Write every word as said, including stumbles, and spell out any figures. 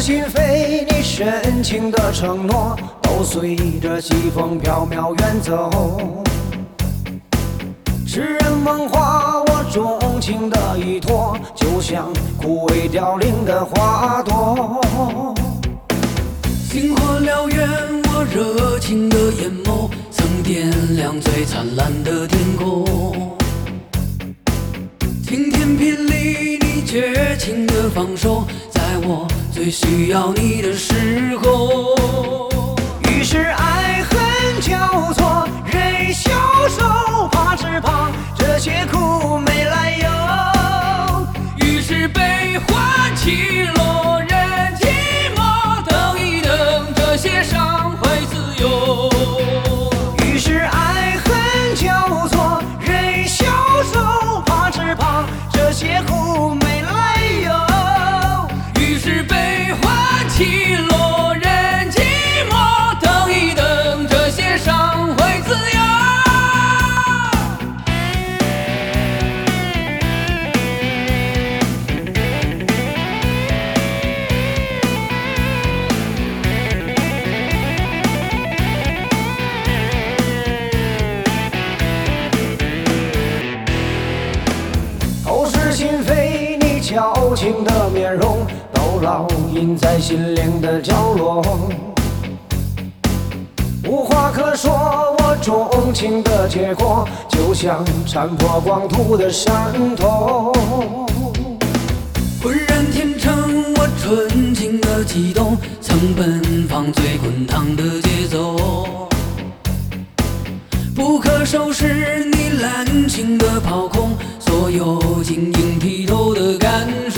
心扉，你深情的承诺都随着西风飘渺远走。痴人梦话，我钟情的依托，就像枯萎凋零的花朵。 星火燎原，我热情的眼眸曾点亮最灿烂的天空。晴天霹雳，你绝情的放手，在我最需要你的时候。 于是爱恨交错，人消瘦，怕只怕这些苦没来由。 于是悲欢起落，人寂寞，等一等，这些伤会自由。 于是爱恨交错，人消瘦，怕只怕这些苦没来由。 于是悲欢起落，人寂寞，等一等，这些伤会自由。 透视心扉，你矫情的面容都烙印在心灵的角落。无话可说，我钟情的结果就像残破光土的山头。 浑然天成，我纯情的悸动，曾奔放最滚烫的节奏。不可收拾，你滥情的抛空所有晶莹剔透的感受。